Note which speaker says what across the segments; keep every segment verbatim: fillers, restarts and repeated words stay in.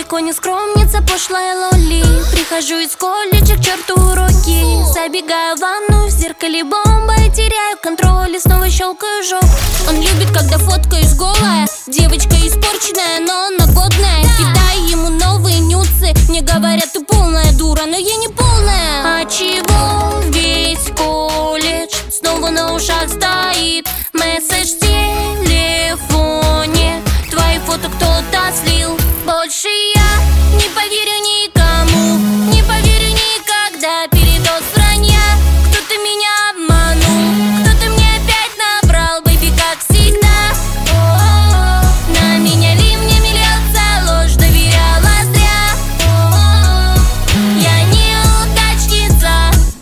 Speaker 1: Далеко не скромница, пошлая лоли. Прихожу из колледжа к черту уроки. Забегаю в ванну, в зеркале бомба. И теряю контроль и снова щелкаю жоп. Он любит, когда фоткаюсь голая. Девочка испорченная, но она годная. Кидаю ему новые нюцы. Мне говорят, ты полная дура, но я не полная. А чего весь колледж снова на ушах стоит? Месседж в телефоне. Твои фото кто-то слил. Больше я не поверю никому, не поверю никогда. Передоз вранья, кто-то меня обманул, кто-то мне опять набрал, бэйби, как всегда. О-о-о. На меня ливнями льется ложь, доверяла зря. О-о-о. Я неудачница.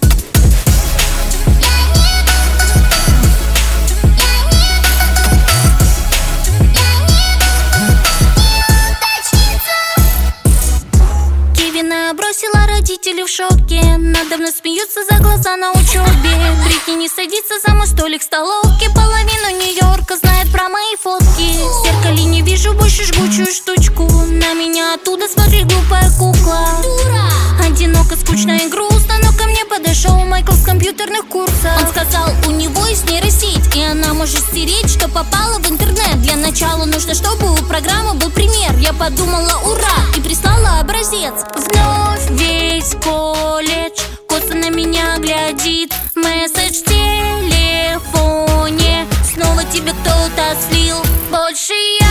Speaker 1: Кевина бросила, родители в шоке. Надо мной смеются за глаза на учебе. Бритни не садится за мой столик в столовке. Половину Нью-Йорка знает про мои фотки. В зеркале не вижу больше жгучую штучку. На меня оттуда смотрит глупая кукла. Одиноко, скучно и грустно. Но ко мне подошел Майкл с компьютерных курсов. Он сказал, у него есть нейросеть, и она может стереть, что попало в интернет. Для начала нужно, чтобы у программы был пример. Я подумала, ура, и прислала образец. Вновь весь колледж косо на меня глядит. Месседж в телефоне. Снова тебе кто-то слил. Больше я